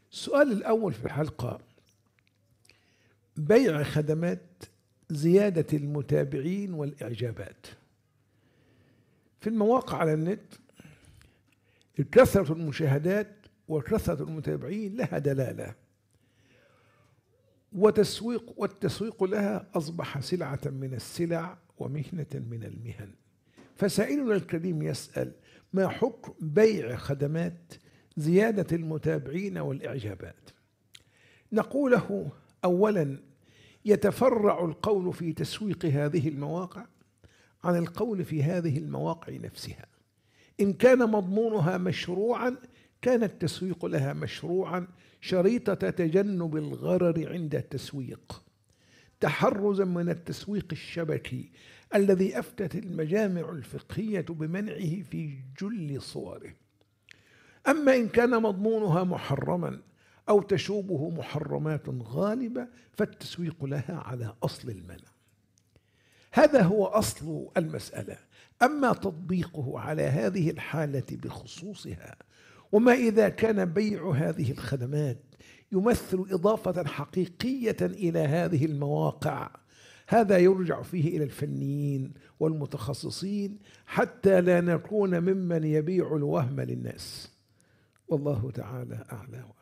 السؤال الأول في الحلقة: بيع خدمات زيادة المتابعين والإعجابات. في المواقع على النت كثرة المشاهدات وكثرة المتابعين لها دلالة، والتسويق لها أصبح سلعة من السلع ومهنة من المهن. فسائلنا الكريم يسأل: ما حكم بيع خدمات زيادة المتابعين والإعجابات؟ نقول له: أولا، يتفرع القول في تسويق هذه المواقع عن القول في هذه المواقع نفسها. إن كان مضمونها مشروعا كان التسويق لها مشروعا شريطة تجنب الغرر عند التسويق، تحرزا من التسويق الشبكي الذي أفتت المجامع الفقهية بمنعه في جل صوره. أما إن كان مضمونها محرما أو تشوبه محرمات غالبة فالتسويق لها على أصل المنع. هذا هو أصل المسألة. أما تطبيقه على هذه الحالة بخصوصها، وما إذا كان بيع هذه الخدمات يمثل إضافة حقيقية إلى هذه المواقع، هذا يرجع فيه إلى الفنيين والمتخصصين حتى لا نكون ممن يبيع الوهم للناس. والله تعالى أعلى.